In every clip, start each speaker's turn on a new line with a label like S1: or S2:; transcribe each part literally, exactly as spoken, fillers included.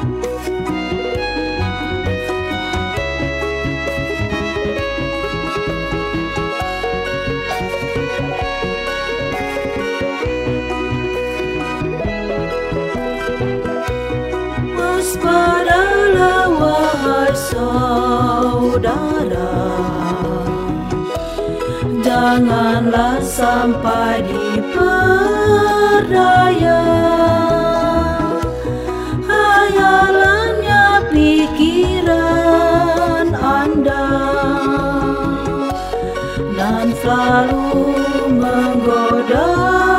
S1: Waspadalah wahai saudara, janganlah sampai diperdaya hayalannya pikiran Anda, dan selalu menggoda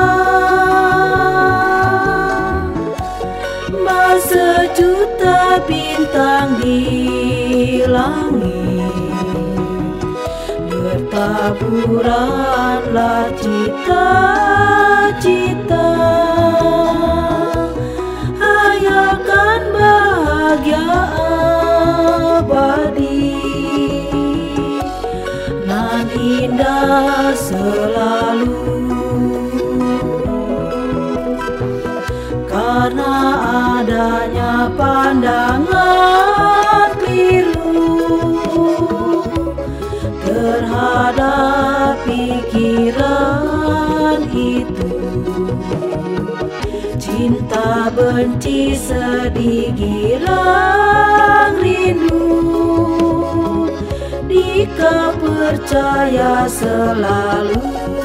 S1: sejuta bintang di langit. Bertaburanlah cita-cita, hayalkan bahagia abadi nan indah selalu. Karena adanya pandangan keliru terhadap pikiran itu, cinta benci sedih girang rindu, dikau percaya selalu.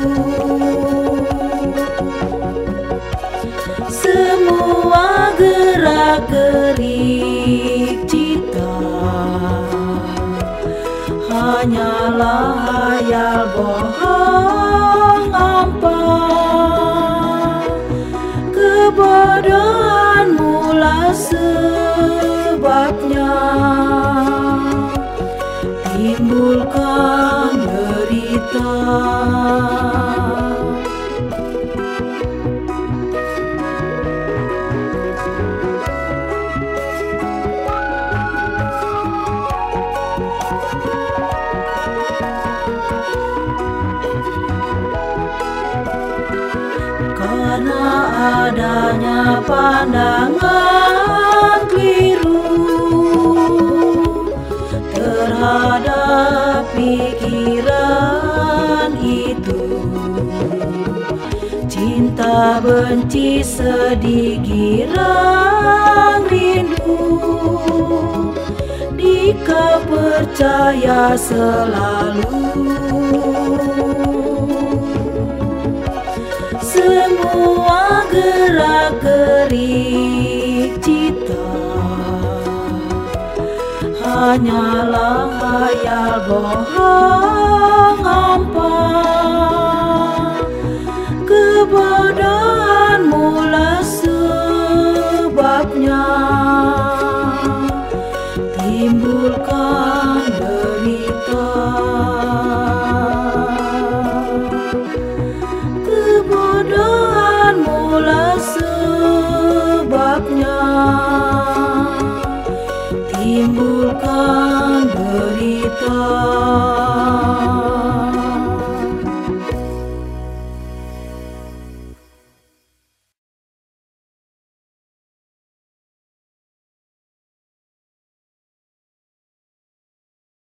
S1: Semua gerak-gerik cita hanyalah hayal bohong hampa. Kebodohan mula sebabnya timbulkan derita. Karena adanya pandangan keliru terhadap pikiran itu, cinta benci sedih girang rindu, dikau percaya selalu. Semua gerak-gerik cita hanyalah hayal bohong hampa. Kebodohan mula sebabnya timbulkan derita. Kebodohan mula sebabnya timbulkan derita.